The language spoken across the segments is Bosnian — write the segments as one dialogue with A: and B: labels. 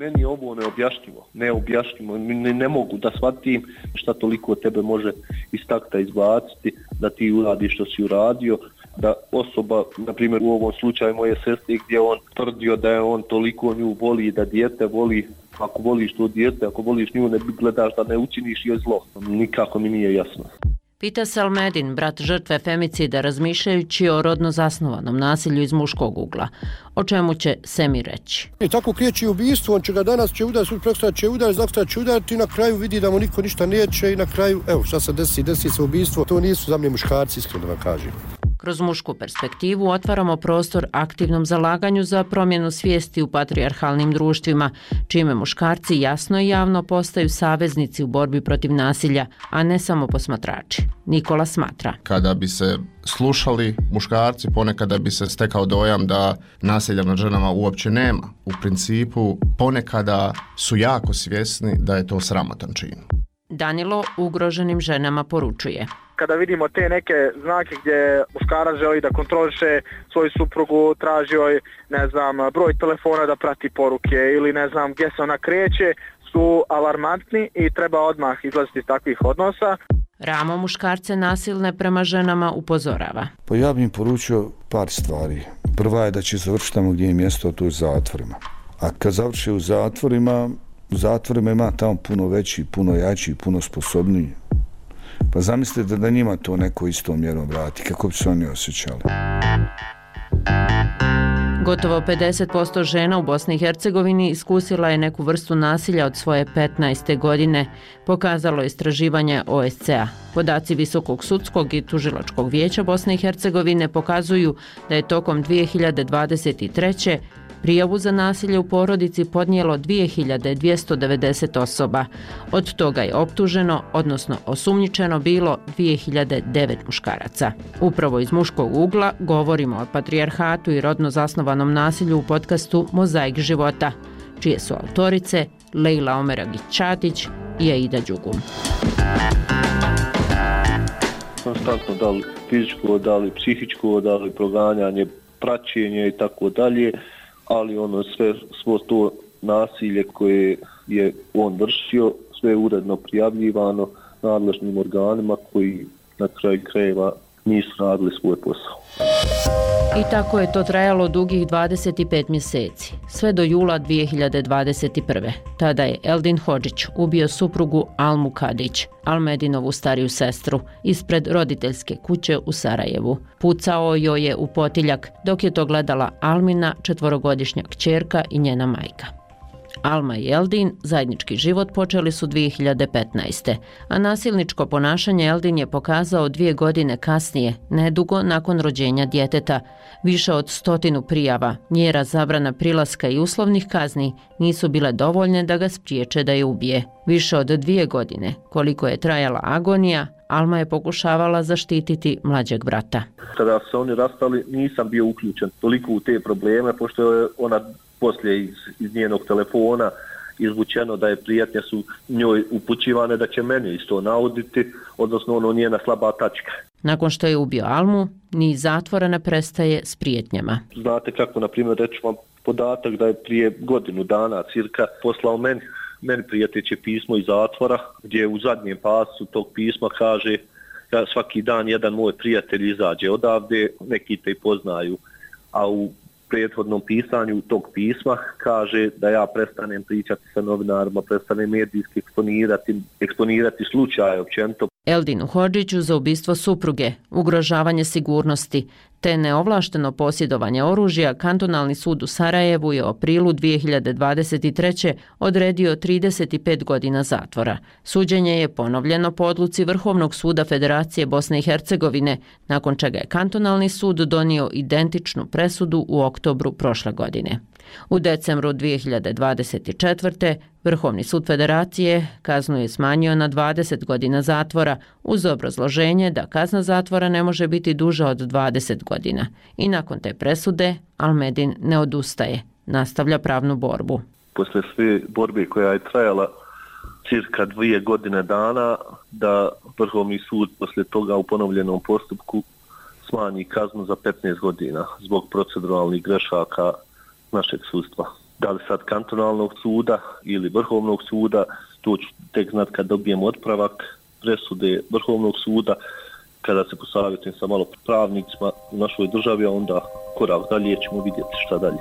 A: Meni je ovo neobjašnjivo. Ne mogu da shvatim šta toliko tebe može iz takta izbaciti, da ti uradiš što si uradio, da osoba, na primjer u ovom slučaju moje sestre, gdje on tvrdio da je on toliko nju voli, da dijete voli, ako voliš to dijete, ako voliš nju, ne gledaš da ne učiniš joj zlo. Nikako mi nije jasno.
B: Pita se Almedin, brat žrtve femicida, razmišljajući o rodno zasnovanom nasilju iz muškog ugla. O čemu će Semir reći?
C: I tako kriječi ubistvo, on će ga danas će udariti, prekosutra će udariti, zaksutra će udariti i na kraju vidi da mu niko ništa neće i na kraju, evo šta se desi se ubistvo. To nisu za mene muškarci, iskreno da vam kažem.
B: Kroz mušku perspektivu otvaramo prostor aktivnom zalaganju za promjenu svijesti u patrijarhalnim društvima, čime muškarci jasno i javno postaju saveznici u borbi protiv nasilja, a ne samo posmatrači. Nikola smatra.
D: Kada bi se slušali muškarci, ponekada bi se stekao dojam da nasilja nad ženama uopće nema. U principu, ponekada su jako svjesni da je to sramotan čin. Danilo
B: ugroženim ženama poručuje.
E: Kada vidimo te neke znake gdje muškarac želi da kontroliše svoju suprugu, traži joj, broj telefona da prati poruke ili gdje se ona kreće, su alarmantni i treba odmah izlaziti iz takvih odnosa.
B: Ramo muškarce nasilne prema ženama upozorava.
F: Pa ja bih im poručio par stvari. Prva je da će završiti tamo gdje je mjesto, to je u zatvorima. A kad završi u zatvorima ima tamo puno veći, puno jači, puno sposobniji. Pa zamislite da njima to neko istom mjerom vrati, kako bi se oni osjećali.
B: Gotovo 50% žena u Bosni i Hercegovini iskusila je neku vrstu nasilja od svoje 15. godine, pokazalo istraživanje OSCE-a. Podaci Visokog sudskog i tužilačkog vijeća Bosne i Hercegovine pokazuju da je tokom 2023. prijavu za nasilje u porodici podnijelo 2290 osoba. Od toga je optuženo, odnosno osumnjičeno bilo 2009 muškaraca. Upravo iz muškog ugla govorimo o patrijarhatu i rodno zasnovanom nasilju u podcastu Mozaik života, čije su autorice Lejla Omeragić-Čatić i Aida Đugum.
A: Konstantno da li fizičko, da li psihičko, da li proganjanje, praćenje i tako dalje, ali svo to nasilje koje je on vršio, sve je uredno prijavljivano nadležnim organima koji na kraju krajeva nisu radili svoj posao.
B: I tako je to trajalo dugih 25 mjeseci, sve do jula 2021. Tada je Eldin Hodžić ubio suprugu Almu Kadić, Almedinovu stariju sestru, ispred roditeljske kuće u Sarajevu. Pucao joj je u potiljak dok je to gledala Almina, 4-godišnja kćerka i njena majka. Alma i Eldin zajednički život počeli su 2015. A nasilničko ponašanje Eldin je pokazao 2 godine kasnije, nedugo nakon rođenja djeteta. Više od 100 prijava, mjera zabrana prilaska i uslovnih kazni nisu bile dovoljne da ga spriječe da je ubije. Više od 2 godine, koliko je trajala agonija, Alma je pokušavala zaštititi mlađeg brata.
A: Kada se oni rastali, nisam bio uključen toliko u te probleme, pošto je ona poslije iz njenog telefona izvučeno da je prijetnje su njoj upućivane da će mene isto nauditi, odnosno njena slaba tačka.
B: Nakon što je ubio Almu, ni zatvora ne prestaje s prijetnjama.
A: Znate kako, na primjer, reći vam podatak da je prije godinu dana cirka poslao meni prijeteće pismo iz zatvora, gdje u zadnjem pasu tog pisma kaže da svaki dan jedan moj prijatelj izađe odavde, neki te i poznaju, a u prethodnom pisanju tog pisma kaže da ja prestanem pričati sa novinarima, prestanem medijski eksponirati slučaje općenito.
B: Eldinu Hodžiću za ubistvo supruge, ugrožavanje sigurnosti te neovlašteno posjedovanje oružja Kantonalni sud u Sarajevu je u aprilu 2023. odredio 35 godina zatvora. Suđenje je ponovljeno po odluci Vrhovnog suda Federacije Bosne i Hercegovine, nakon čega je Kantonalni sud donio identičnu presudu u oktobru prošle godine. U decembru 2024. Vrhovni sud Federacije kaznu je smanjio na 20 godina zatvora uz obrazloženje da kazna zatvora ne može biti duža od 20 godina. I nakon te presude Almedin ne odustaje, nastavlja pravnu borbu.
A: Posle sve borbe koja je trajala cirka 2 godine dana, da Vrhovni sud posle toga u ponovljenom postupku smanji kaznu za 15 godina zbog proceduralnih grešaka našeg sudstva. Da li sad kantonalnog suda ili vrhovnog suda, to ću tek znat kad dobijem otpravak presude vrhovnog suda, kada se posavjetujem sa malo pravnicima u našoj državi, a onda korak dalje ćemo vidjeti šta dalje.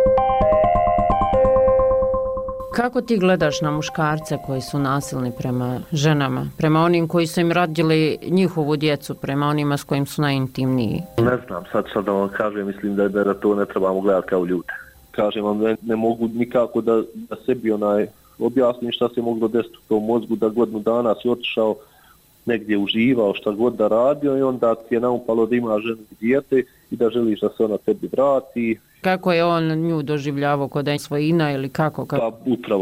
B: Kako ti gledaš na muškarce koji su nasilni prema ženama, prema onim koji su im rodili njihovu djecu, prema onima s kojim su najintimniji?
A: Ne znam, sad da vam kažem, mislim da to ne trebamo gledati kao ljude. Kažem vam, ne mogu nikako da sebi objasnim šta se moglo desiti u tom mozgu, da godinu dana si otišao negdje uživao, šta god da radio i onda ti je naupalo da ima ženu i dijete i da želiš da se ona tebi vrati.
B: Kako je on nju doživljavao, kod da je svojina ili kako?
A: Pa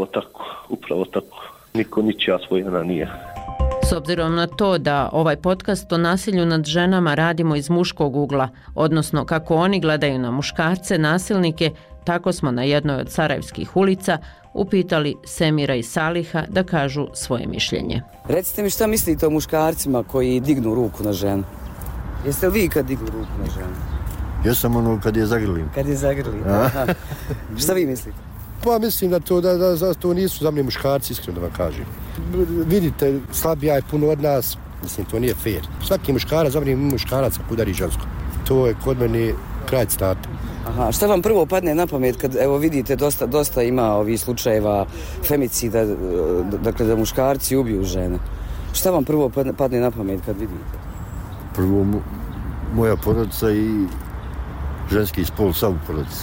A: upravo tako. Niko ničija svojina nije.
B: S obzirom na to da ovaj podcast o nasilju nad ženama radimo iz muškog ugla, odnosno kako oni gledaju na muškarce, nasilnike, tako smo na jednoj od sarajevskih ulica upitali Semira i Saliha da kažu svoje mišljenje.
G: Recite mi šta mislite o muškarcima koji dignu ruku na ženu? Jeste li vi kad dignu ruku na ženu?
C: Ja sam kad je zagrlim.
G: Kad je zagrlim, aha. Šta vi mislite?
C: Pa mislim da to nisu za mene muškarci, iskreno da vam kažem. Vidite, slabija je puno od nas, mislim to nije fair. Svaki muškarac, za mene muškarac udari žensko. To je kod mene kraj starta.
G: Aha, šta vam prvo padne na pamet kad, evo vidite, dosta ima ovih slučajeva femicida, dakle da muškarci ubiju žene. Šta vam prvo padne na pamet kad vidite?
C: Prvo moja porodica i ženski spol sam u porodici.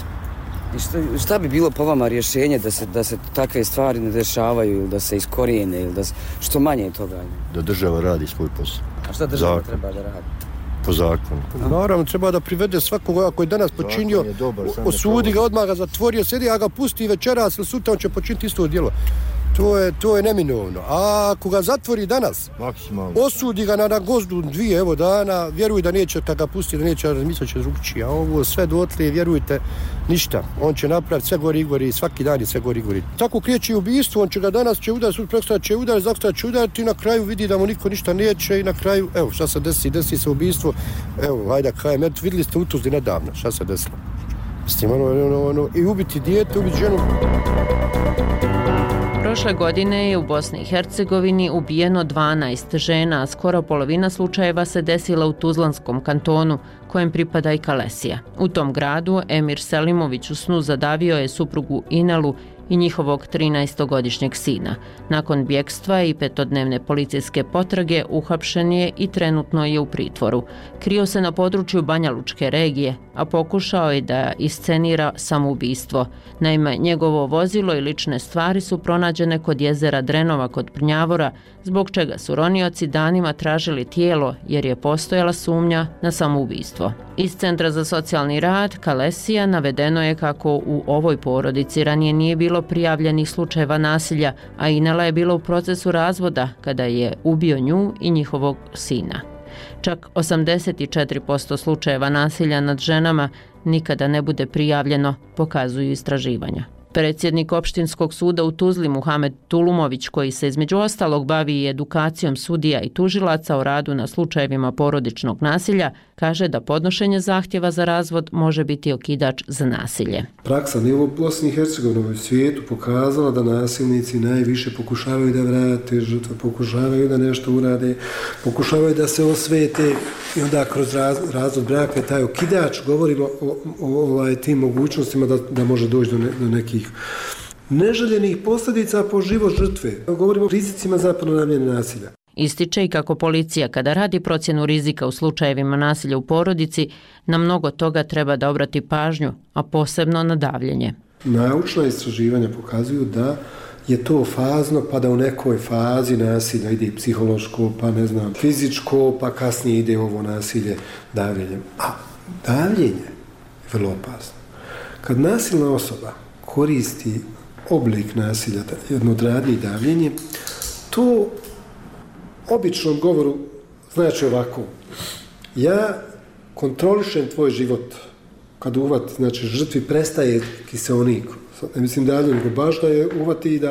G: I šta bi bilo po vama rješenje da se takve stvari ne dešavaju ili da se iskorijene ili da se, što manje toga?
C: Da država radi svoj posao.
G: A šta država treba da radi?
C: Po zakonu. Naravno, treba da privede svakoga koji je danas počinio, osudi ga, odmah ga zatvorio, sedi, a ga pusti večeras ili sutra, on će počiniti isto djelo. To je neminovno. A ako ga zatvori danas, osudi ga na gozdu 2 dana, vjeruj da neće, kad ga pusti, da neće razmisliti će drugčije. A ovo sve dotle, vjerujte, ništa. On će napraviti sve gori, svaki dan je sve gori. Tako kreće ubistvo, on će ga danas će udariti, sutra prekosutra će udariti, zakosutra će udariti i na kraju vidi da mu niko ništa neće i na kraju, evo, šta se desi se ubistvo, evo, hajde kajem, eto, vidjeli ste u Tuzli nedavno, šta se desilo. Mislim, i ubiti dijete, ubiti ženu.
B: Prošle godine je u Bosni i Hercegovini ubijeno 12 žena, a skoro polovina slučajeva se desila u Tuzlanskom kantonu, kojem pripada i Kalesija. U tom gradu Emir Selimović u snu zadavio je suprugu Inelu i njihovog 13-godišnjeg sina. Nakon bjekstva i 5-dnevne policijske potrage uhapšen je i trenutno je u pritvoru. Krio se na području Banja Lučke regije, a pokušao je da iscenira samoubistvo. Naime, njegovo vozilo i lične stvari su pronađene kod jezera Drenova kod Prnjavora, zbog čega su ronioci danima tražili tijelo jer je postojala sumnja na samoubistvo. Iz Centra za socijalni rad Kalesija navedeno je kako u ovoj porodici ranije nije bilo prijavljenih slučajeva nasilja, a Inela je bila u procesu razvoda kada je ubio nju i njihovog sina. Čak 84% slučajeva nasilja nad ženama nikada ne bude prijavljeno, pokazuju istraživanja. Predsjednik opštinskog suda u Tuzli Muhamed Tulumović, koji se između ostalog bavi i edukacijom sudija i tužilaca o radu na slučajevima porodičnog nasilja, kaže da podnošenje zahtjeva za razvod može biti okidač za nasilje.
H: Praksa ne u Bosni i Hercegovini, u svijetu pokazala da nasilnici najviše pokušavaju da vrate žrtve, pokušavaju da nešto urade, pokušavaju da se osvete i onda kroz razvod braka taj okidač, govorimo o tim mogućnostima da može doći do nekih neželjenih posljedica po život žrtve. Govorimo o rizicima zapravo namjene nasilja.
B: Ističe i kako policija kada radi procjenu rizika u slučajevima nasilja u porodici, na mnogo toga treba da obrati pažnju, a posebno na davljenje.
H: Naučna istraživanja pokazuju da je to fazno, pa da u nekoj fazi nasilja ide i psihološko, pa ne znam, fizičko, pa kasnije ide ovo nasilje davljenjem. A davljenje je vrlo opasno. Kad nasilna osoba koristi oblik nasilja, jedno od radnji davljenje, to običnom govoru znači ovako: ja kontrolišem tvoj život. Kad uvati, znači žrtvi prestaje kiseonik. Ne mislim dalje, nego baš da je uvati i da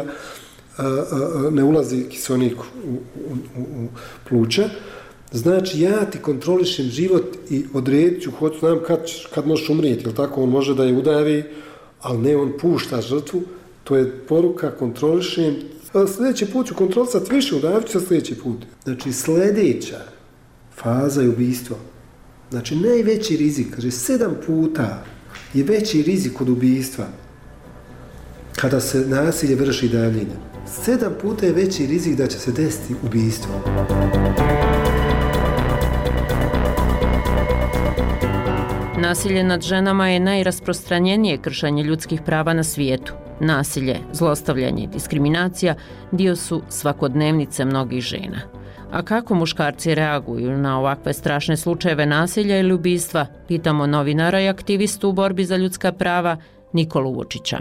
H: ne ulazi kiseonik u pluća. Znači ja ti kontrolišem život i odredit ću, hoću znam kad možeš umrijeti, jel tako? On može da je udavi, ali ne on pušta žrtvu, to je poruka kontrolišem. Sljedeći put ću kontrolisati više, udavit ću se sljedeći put. Znači sljedeća faza je ubistvo. Znači najveći rizik, kaže 7 puta je veći rizik od ubistva kada se nasilje vrši davljenjem. 7 puta je veći rizik da će se desiti ubistvo.
B: Nasilje nad ženama je najrasprostranjenije kršenje ljudskih prava na svijetu. Nasilje, zlostavljanje i diskriminacija dio su svakodnevnice mnogih žena. A kako muškarci reaguju na ovakve strašne slučajeve nasilja ili ubistva, pitamo novinara i aktivistu u borbi za ljudska prava Nikolu Vučića.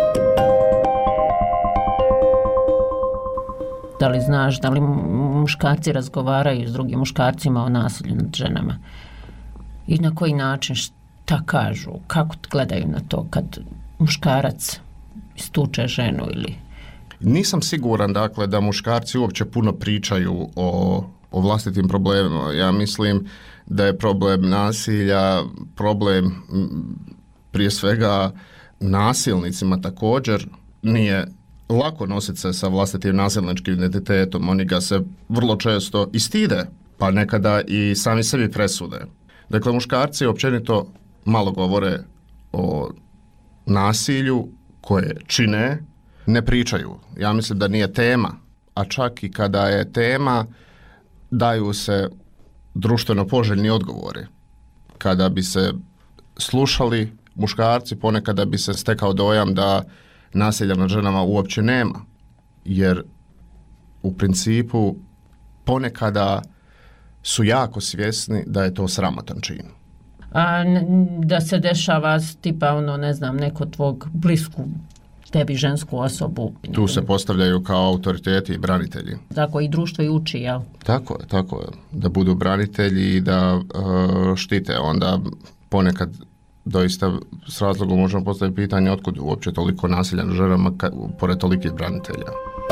B: Da li znaš da li muškarci razgovaraju s drugim muškarcima o nasilju nad ženama? I na koji način, šta kažu, kako gledaju na to kad muškarac istuče ženu ili...
D: Nisam siguran, dakle, da muškarci uopće puno pričaju o vlastitim problemima. Ja mislim da je problem nasilja, problem prije svega nasilnicima također. Nije lako nositi se sa vlastitim nasilničkim identitetom. Oni ga se vrlo često i stide, pa nekada i sami sebi presude. Dakle, muškarci općenito malo govore o nasilju koje čine, ne pričaju. Ja mislim da nije tema, a čak i kada je tema, daju se društveno poželjni odgovori. Kada bi se slušali muškarci, ponekada bi se stekao dojam da nasilja nad ženama uopće nema, jer u principu ponekada su jako svjesni da je to sramotan čin.
B: A da se dešava tipa ne znam, neko tvog blisku tebi žensku osobu.
D: Tu se postavljaju kao autoriteti i branitelji.
B: Tako i društvo i uči, jel?
D: Tako je. Da budu branitelji i da štite. Onda ponekad doista s razlogom možemo postaviti pitanje otkud uopće toliko nasilja nad ženama pored tolikih branitelja.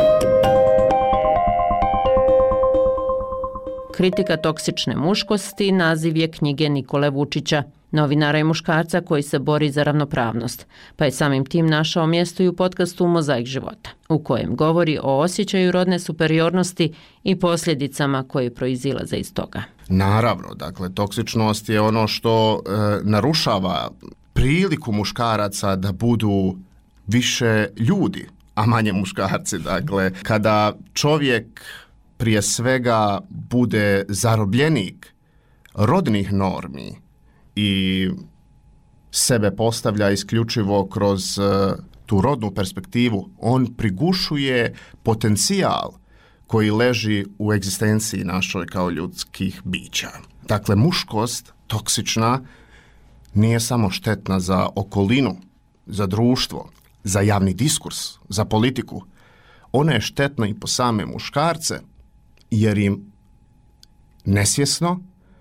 B: Kritika toksične muškosti naziv je knjige Nikole Vučića, novinara i muškarca koji se bori za ravnopravnost, pa je samim tim našao mjesto i u podcastu Mozaik života, u kojem govori o osjećaju rodne superiornosti i posljedicama koje proizilaze iz toga.
D: Naravno, dakle, toksičnost je ono što narušava priliku muškaraca da budu više ljudi, a manje muškarci. Dakle, kada čovjek prije svega bude zarobljenik rodnih normi i sebe postavlja isključivo kroz tu rodnu perspektivu, on prigušuje potencijal koji leži u egzistenciji našoj kao ljudskih bića. Dakle, muškost toksična nije samo štetna za okolinu, za društvo, za javni diskurs, za politiku. Ona je štetna i po same muškarce, jer im nesvjesno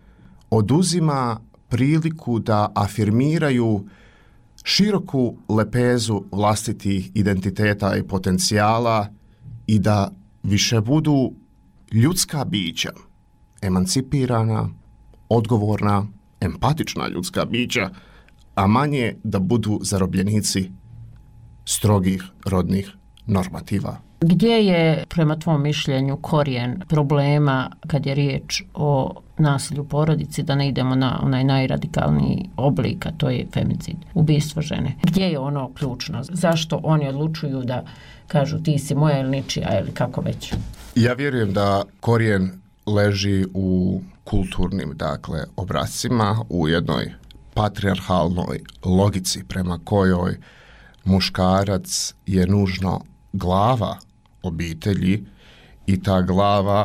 D: oduzima priliku da afirmiraju široku lepezu vlastitih identiteta i potencijala i da više budu ljudska bića, emancipirana, odgovorna, empatična ljudska bića, a manje da budu zarobljenici strogih rodnih normativa.
B: Gdje je, prema tvom mišljenju, korijen problema kad je riječ o nasilju u porodici, da ne idemo na onaj najradikalniji oblik, a to je femicid, ubistvo žene? Gdje je ono ključno? Zašto oni odlučuju da kažu ti si moja ili ničija ili kako već?
D: Ja vjerujem da korijen leži u kulturnim, dakle, obrascima, u jednoj patrijarhalnoj logici prema kojoj muškarac je nužno glava obitelji i ta glava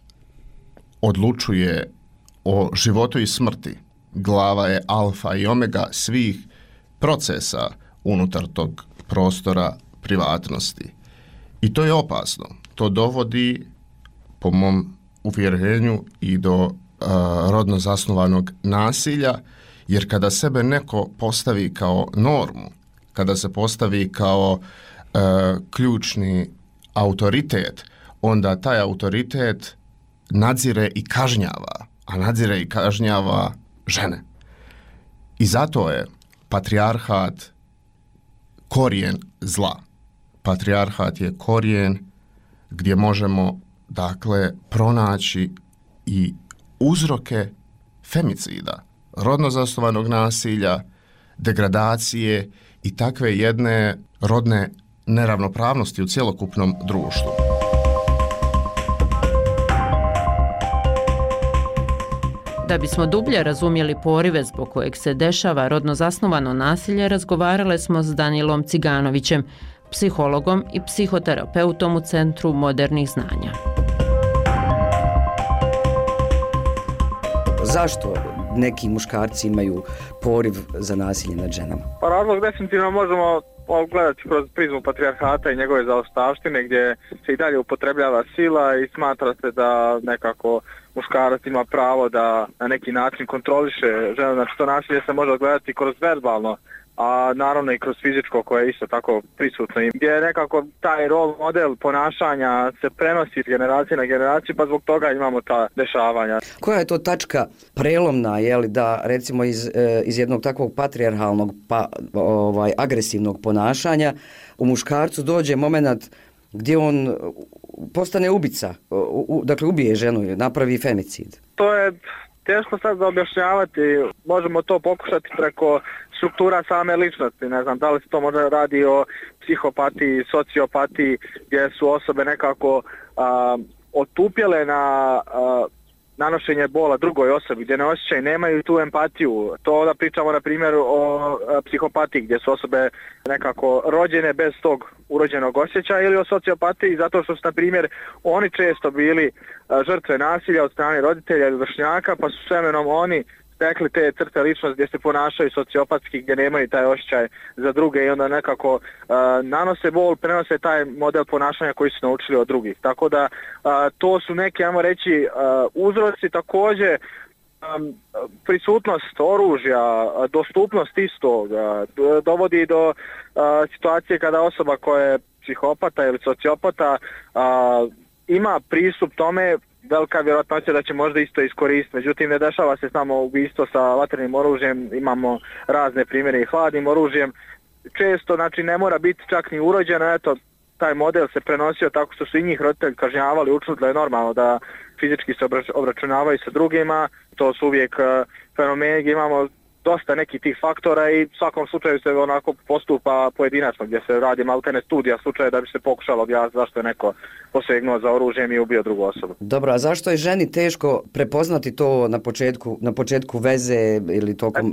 D: odlučuje o životu i smrti. Glava je alfa i omega svih procesa unutar tog prostora privatnosti. I to je opasno. To dovodi, po mom uvjerenju, i do rodno zasnovanog nasilja, jer kada sebe neko postavi kao normu, kada se postavi kao ključni autoritet, onda taj autoritet nadzire i kažnjava, a nadzire i kažnjava žene. I zato je patrijarhat korijen zla. Patrijarhat je korijen gdje možemo, dakle, pronaći i uzroke femicida, rodno zasnovanog nasilja, degradacije i takve jedne rodne neravnopravnosti u cjelokupnom društvu.
B: Da bismo dublje razumjeli porive zbog kojeg se dešava rodno zasnovano nasilje, razgovarale smo s Danilom Ciganovićem, psihologom i psihoterapeutom u Centru modernih znanja.
G: Zašto neki muškarci imaju poriv za nasilje nad ženama?
E: Pa razlog definitivno možemo gledati kroz prizmu patrijarhata i njegove zaostavštine, gdje se i dalje upotrebljava sila i smatra se da nekako muškarac ima pravo da na neki način kontroliše ženu. Znači to nasilje se može gledati kroz verbalno, a naravno i kroz fizičko koje je isto tako prisutno. Gdje nekako taj rol model ponašanja se prenosi iz generacije na generaciju, pa zbog toga imamo ta dešavanja.
G: Koja je to tačka prelomna, da recimo iz jednog takvog patrijarhalnog agresivnog ponašanja u muškarcu dođe moment gdje on postane ubica, dakle ubije ženu, napravi femicid?
E: To je teško sad za objašnjavati, možemo to pokušati preko struktura same ličnosti, ne znam da li se to možda radi o psihopatiji, sociopatiji, gdje su osobe nekako otupjele na nanošenje bola drugoj osobi, gdje ne osjećaju, nemaju tu empatiju. To da pričamo na primjer o psihopatiji, gdje su osobe nekako rođene bez tog urođenog osjećaja, ili o sociopatiji zato što su na primjer oni često bili žrtve nasilja od strane roditelja ili vršnjaka, pa su s vremenom oni stekli te crte ličnosti gdje se ponašaju sociopatski, gdje nemaju taj osjećaj za druge i onda nekako nanose bol, prenose taj model ponašanja koji su naučili od drugih. Tako da to su neke, ajmo reći, uzroci. Također prisutnost oružja, dostupnost istog dovodi do situacije kada osoba koja je psihopata ili sociopata ima pristup tome, velika vjerojatnoća da će možda isto iskoristiti. Međutim, ne dešava se samo ubistvo sa vatrenim oružjem, imamo razne primjere i hladnim oružjem. Često, znači, ne mora biti čak ni urođeno, eto, taj model se prenosio tako što su i njih roditelji kažnjavali, učili da je normalno da fizički se obračunavaju sa drugima. To su uvijek fenomeni gdje imamo dosta nekih tih faktora i u svakom slučaju se onako postupa pojedinačno, gdje se radi maltene studija slučaja da bi se pokušalo objasniti zašto je neko posegnuo za oružjem i ubio drugu osobu.
G: Dobro, a zašto je ženi teško prepoznati to na početku veze ili tokom...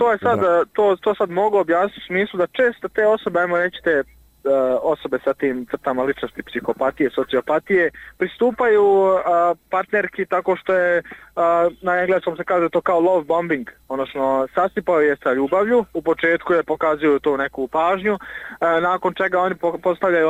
E: To sad mogu objasniti u smislu da često te osobe, ajmo reći te osobe sa tim crtama ličnosti psihopatije, sociopatije, pristupaju partnerki tako što je, na engleskom se kaže to kao love bombing, odnosno sasipaju je sa ljubavlju, u početku je pokazuju tu neku pažnju, nakon čega oni postavljaju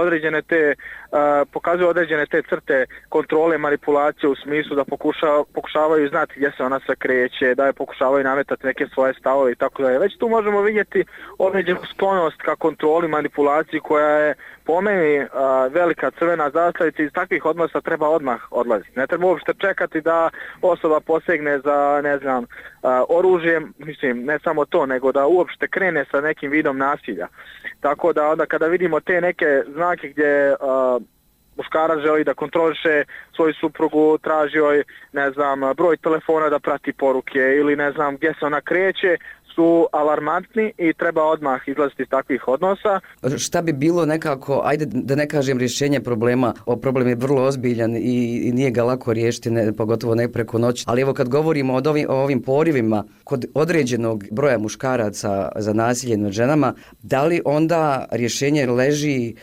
E: pokazuju određene te crte kontrole, manipulacije u smislu da pokušavaju znati gdje se ona sve kreće, da je pokušavaju nametati neke svoje stavove i tako dalje. Već tu možemo vidjeti određenu sklonost ka kontroli, manipulaciji koja je po meni velika crvena zastavica. Iz takvih odnosa treba odmah odlaziti. Ne treba uopšte čekati da osoba posegne za, ne znam, oružjem, mislim, ne samo to, nego da uopšte krene sa nekim vidom nasilja. Tako da onda kada vidimo te neke znake gdje muškarac želi da kontroliše svoju suprugu, traži joj, ne znam, broj telefona da prati poruke ili ne znam gdje se ona kreće, su alarmantni i treba odmah izlaziti iz takvih odnosa.
G: Šta bi bilo nekako, ajde da ne kažem rješenje problema, problem je vrlo ozbiljan i nije ga lako riješiti, pogotovo ne preko noći, ali evo kad govorimo o ovim porivima kod određenog broja muškaraca za nasilje nad ženama, da li onda rješenje leži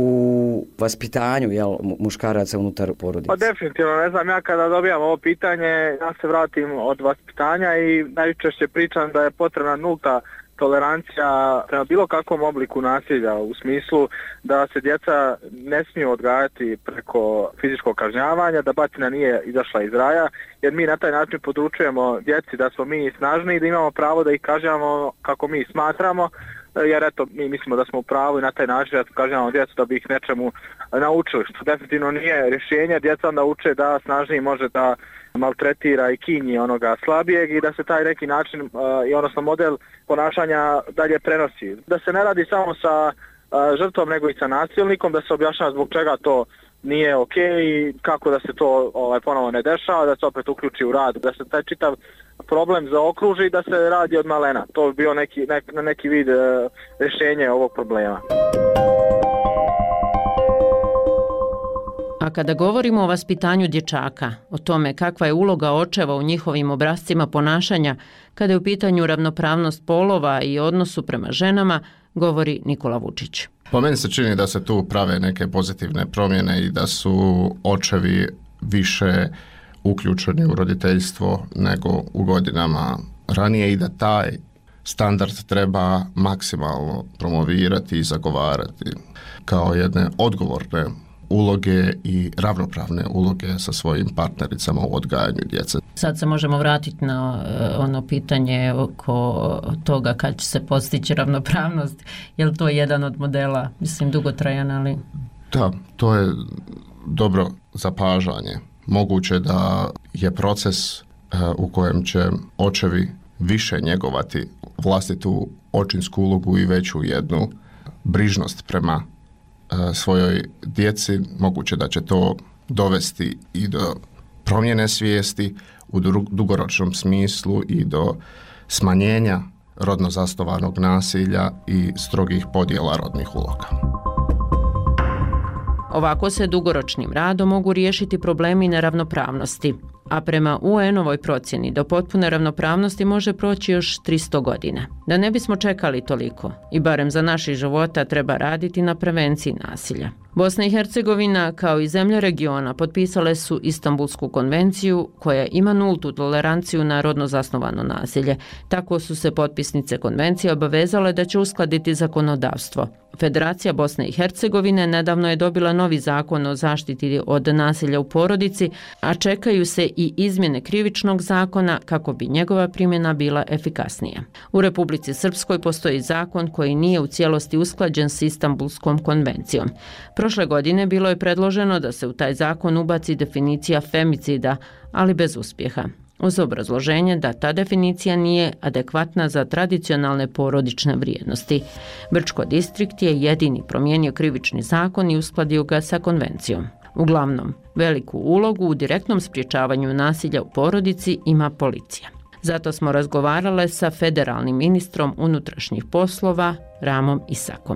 G: u vaspitanju muškaraca unutar porodice?
E: Pa definitivno, ne znam, ja kada dobijam ovo pitanje, ja se vratim od vaspitanja i najčešće pričam da je potrebna nulta tolerancija prema bilo kakvom obliku nasilja, u smislu da se djeca ne smiju odgajati preko fizičkog kažnjavanja, da batina nije izašla iz raja, jer mi na taj način podučujemo djeci da smo mi snažni i da imamo pravo da ih kažnjavamo kako mi smatramo, jer eto, mi mislimo da smo u pravu i na taj način da kažnjavamo djecu da bi ih nečemu naučili, što definitivno nije rješenje. Djeca onda uče da snažniji može da maltretira i kinji onoga slabijeg i da se taj neki način i odnosno model ponašanja dalje prenosi. Da se ne radi samo sa žrtvom nego i sa nasilnikom, da se objašnjava zbog čega to nije ok i kako da se to ponovo ne dešava, da se opet uključi u rad, da se taj čitav problem zaokruži i da se radi od malena. To bi bio neki vid rješenja ovog problema.
B: A kada govorimo o vaspitanju dječaka, o tome kakva je uloga očeva u njihovim obrascima ponašanja, kada je u pitanju ravnopravnost polova i odnosu prema ženama, govori Nikola Vučić.
D: Po meni se čini da se tu prave neke pozitivne promjene i da su očevi više uključeni u roditeljstvo nego u godinama ranije i da taj standard treba maksimalno promovirati i zagovarati kao jedne odgovorne uloge i ravnopravne uloge sa svojim partnericama u odgajanju djece.
B: Sad se možemo vratiti na ono pitanje oko toga kad će se postići ravnopravnost. Je li to jedan od modela, mislim, dugotrajan, ali...
D: Da, to je dobro zapažanje. Moguće da je proces u kojem će očevi više njegovati vlastitu očinsku ulogu i veću jednu brižnost prema svojoj djeci, moguće da će to dovesti i do promjene svijesti u dugoročnom smislu i do smanjenja rodno zasnovanog nasilja i strogih podjela rodnih uloga.
B: Ovako se dugoročnim radom mogu riješiti problemi neravnopravnosti, a prema UN-ovoj procjeni do potpune ravnopravnosti može proći još 300 godina. Da ne bismo čekali toliko, i barem za naših života treba raditi na prevenciji nasilja. Bosna i Hercegovina, kao i zemlje regiona, potpisale su Istanbulsku konvenciju koja ima nultu toleranciju na rodno zasnovano nasilje. Tako su se potpisnice konvencije obavezale da će uskladiti zakonodavstvo. Federacija Bosne i Hercegovine nedavno je dobila novi zakon o zaštiti od nasilja u porodici, a čekaju se i izmjene krivičnog zakona kako bi njegova primjena bila efikasnija. U Republici Srpskoj postoji zakon koji nije u cijelosti usklađen s Istanbulskom konvencijom. Prošle godine bilo je predloženo da se u taj zakon ubaci definicija femicida, ali bez uspjeha, uz obrazloženje da ta definicija nije adekvatna za tradicionalne porodične vrijednosti. Brčko distrikt je jedini promijenio krivični zakon i uskladio ga sa konvencijom. Uglavnom, veliku ulogu u direktnom sprječavanju nasilja u porodici ima policija. Zato smo razgovarale sa federalnim ministrom unutrašnjih poslova Ramom Isakom.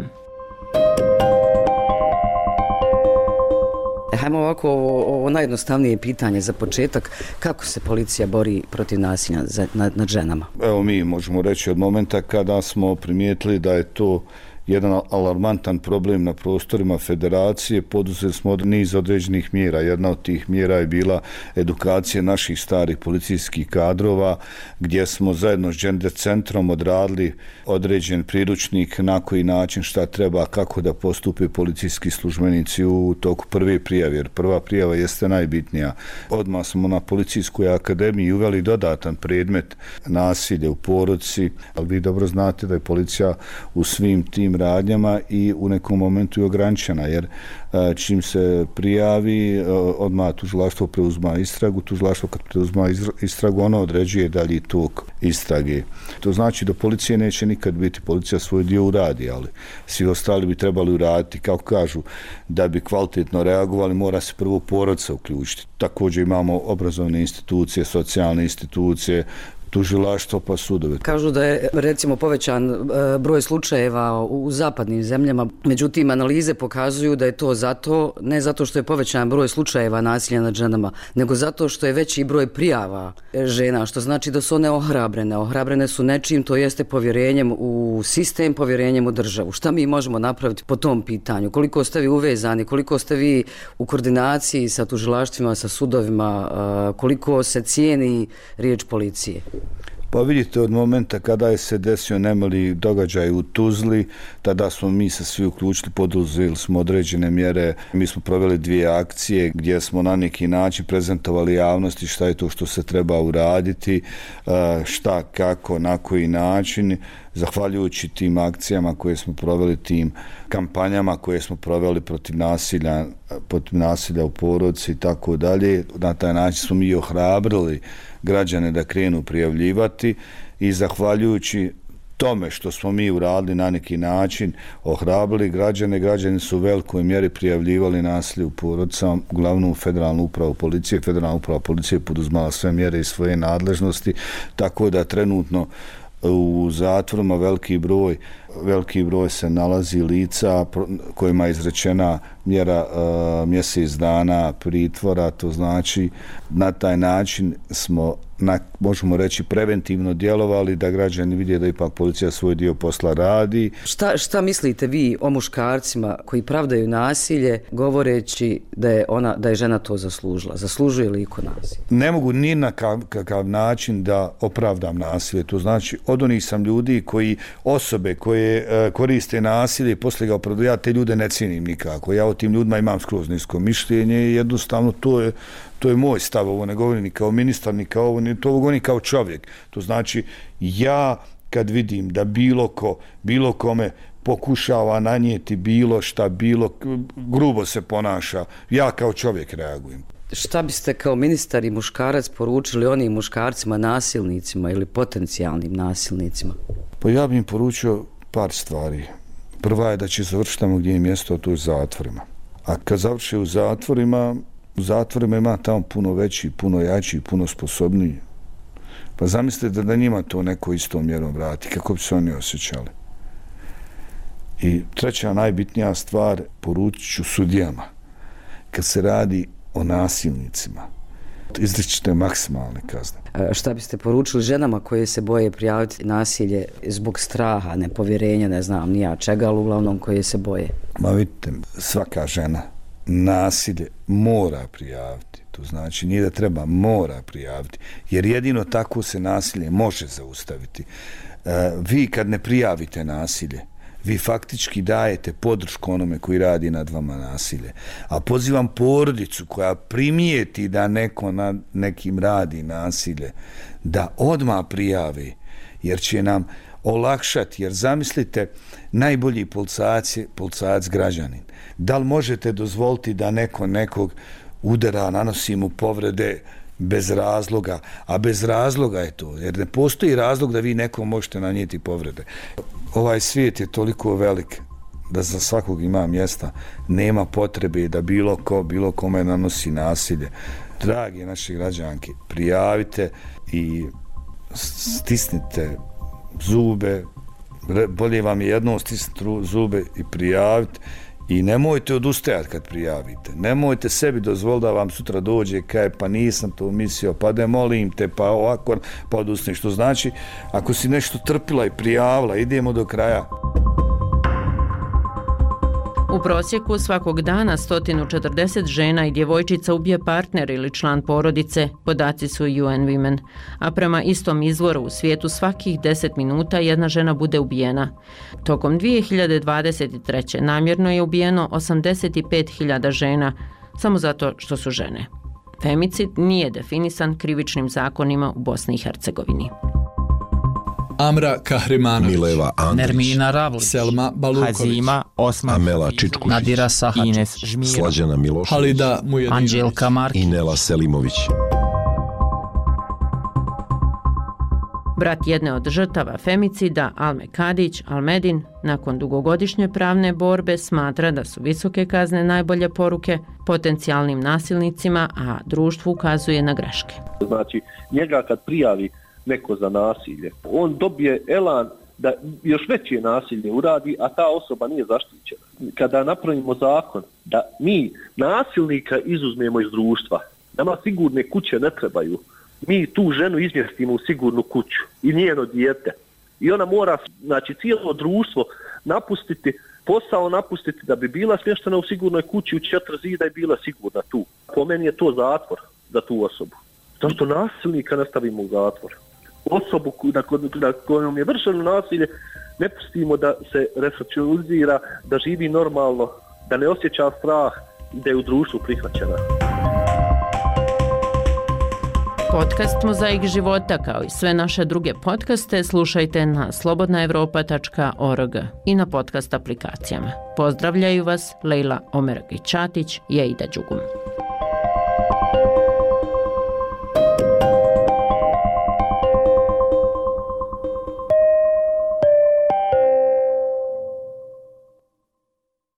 G: Hajmo ovako, ovo najjednostavnije pitanje za početak. Kako se policija bori protiv nasilja nad ženama?
F: Evo, mi možemo reći od momenta kada smo primijetili da je to jedan alarmantan problem na prostorima federacije, poduzeli smo niz određenih mjera. Jedna od tih mjera je bila edukacija naših starih policijskih kadrova, gdje smo zajedno s Gender centrom odradili određen priručnik na koji način šta treba, kako da postupe policijski službenici u toku prve prijave, jer prva prijava jeste najbitnija. Odmah smo na policijskoj akademiji uveli dodatan predmet nasilje u porodici, ali vi dobro znate da je policija u svim tim radnjama i u nekom momentu je ograničena, jer čim se prijavi, odmah tužilaštvo preuzma istragu, tužilaštvo kad preuzma istragu, ono određuje dalji tok istrage. To znači da policije neće nikad biti, policija svoj dio uradi, ali svi ostali bi trebali uraditi, kako kažu, da bi kvalitetno reagovali, mora se prvo porodica uključiti. Također imamo obrazovne institucije, socijalne institucije, tužilaštvo pa sudove.
G: Kažu da je recimo povećan broj slučajeva u zapadnim zemljama, međutim analize pokazuju da je to zato, ne zato što je povećan broj slučajeva nasilja nad ženama, nego zato što je veći broj prijava žena, što znači da su one ohrabrene. Ohrabrene su nečim, to jeste povjerenjem u sistem, povjerenjem u državu. Šta mi možemo napraviti po tom pitanju? Koliko ste vi uvezani, koliko ste vi u koordinaciji sa tužilaštvima, sa sudovima, koliko se cijeni riječ policije?
F: Pa vidite, od momenta kada se desio nemali događaj u Tuzli, tada smo mi se svi uključili, poduzeli smo određene mjere. Mi smo proveli 2 akcije gdje smo na neki način prezentovali javnosti šta je to što se treba uraditi, šta, kako, na koji način. Zahvaljujući tim akcijama koje smo proveli, tim kampanjama koje smo proveli protiv nasilja u porodici i tako dalje, na taj način smo mi ohrabrili građane da krenu prijavljivati i zahvaljujući tome što smo mi uradili na neki način, ohrabrili građane. Građani su u velikoj mjeri prijavljivali nasilje u porodicama, uglavnom u Federalnu upravu policije. Federalna uprava policije poduzmala sve mjere iz svoje nadležnosti, tako da trenutno u zatvorima veliki broj se nalazi lica kojima je izrečena mjera mjesec dana pritvora. To znači na taj način smo, možemo reći, preventivno djelovali da građani vide da ipak policija svoj dio posla radi.
G: Šta mislite vi o muškarcima koji pravdaju nasilje govoreći da je žena to zaslužila? Zaslužuje li iko nasilje?
F: Ne mogu ni na kakav način da opravdam nasilje. To znači od onih sam ljudi osobe koje koriste nasilje i poslije ga opravdaju, ja te ljude ne cijenim nikako. Ja o tim ljudima imam skroz nisko mišljenje i jednostavno to je moj stav. Ovo ne govorim ni kao ministar, ni kao ovo, to govorim kao čovjek. To znači ja kad vidim da bilo kome pokušava nanijeti bilo šta, grubo se ponaša, ja kao čovjek reagujem.
G: Šta biste kao ministar i muškarac poručili onim muškarcima nasilnicima ili potencijalnim nasilnicima?
F: Pa ja bih im poručio par stvari. Prva je da će završiti tamo gdje je mjesto, a to je zatvorima. A kad završi u zatvorima ima tamo puno veći, puno jači, puno sposobniji. Pa zamislite da njima to neko istom mjerom vrati, kako bi se oni osjećali. I treća najbitnija stvar, poručit ću sudijama. Kad se radi o nasilnicima, izričite maksimalne kazne.
G: Šta biste poručili ženama koje se boje prijaviti nasilje zbog straha, nepovjerenja, ne znam ni ja čega, ali uglavnom koje se boje?
F: Ma vidite, svaka žena nasilje mora prijaviti. To znači nije da treba, mora prijaviti. Jer jedino tako se nasilje može zaustaviti. Vi kad ne prijavite nasilje, vi faktički dajete podršku onome koji radi nad vama nasilje. A pozivam porodicu koja primijeti da neko nad nekim radi nasilje, da odmah prijavi, jer će nam olakšati. Jer zamislite, najbolji policajac građanin. Da li možete dozvoliti da neko nekog udara, nanosi mu povrede bez razloga, a bez razloga je to, jer ne postoji razlog da vi nekom možete nanijeti povrede. Ovaj svijet je toliko velik da za svakog ima mjesta, nema potrebe da bilo kome nanosi nasilje. Dragi naši građanki, prijavite i stisnite zube, bolje vam je jednom stisniti zube i prijaviti. I nemojte odustajati kad prijavite. Nemojte sebi dozvoliti da vam sutra dođe kaj pa nisam to mislio, pa da molim te, pa ovako, pa odustane. Što znači, ako si nešto trpila i prijavila, idemo do kraja.
B: U prosjeku svakog dana 140 žena i djevojčica ubije partner ili član porodice, podaci su UN Women. A prema istom izvoru u svijetu svakih 10 minuta jedna žena bude ubijena. Tokom 2023. namjerno je ubijeno 85.000 žena, samo zato što su žene. Femicid nije definisan krivičnim zakonima u Bosni i Hercegovini.
I: Amra Kahrimanović,
J: Mileva Andrić,
I: Nermina Ravlić, Selma Baluković,
J: Hazima Osman, Amela Čičkušić,
K: Nadira Sahačić, Ines Žmira,
J: Slađana Milošević,
I: Halida Mujedinović,
K: Anđelka Markić
J: i Nela Selimović.
B: Brat jedne od žrtava femicida, Alme Kadić, Almedin, nakon dugogodišnje pravne borbe smatra da su visoke kazne najbolje poruke potencijalnim nasilnicima, a društvu ukazuje na greške.
A: Znači, njega kad prijavi neko za nasilje, on dobije elan da još veće nasilje uradi, a ta osoba nije zaštićena. Kada napravimo zakon da mi nasilnika izuzmemo iz društva, nama sigurne kuće ne trebaju, mi tu ženu izmjestimo u sigurnu kuću i njeno dijete. I ona mora, znači, cijelo društvo napustiti, posao napustiti da bi bila smještena u sigurnoj kući u 4 zida i bila sigurna tu. Po meni je to zatvor za tu osobu. Zašto nasilnika ne stavimo u zatvor? Osobu na kojom je vršeno nasilje ne pustimo da se resocijalizira, da živi normalno, da ne osjeća strah i da je u društvu prihvaćena.
B: Podcast Mozaik života kao i sve naše druge podcaste slušajte na slobodnaevropa.org i na podcast aplikacijama. Pozdravljaju vas Lejla Omeragić-Ćatić i Aida Đugum.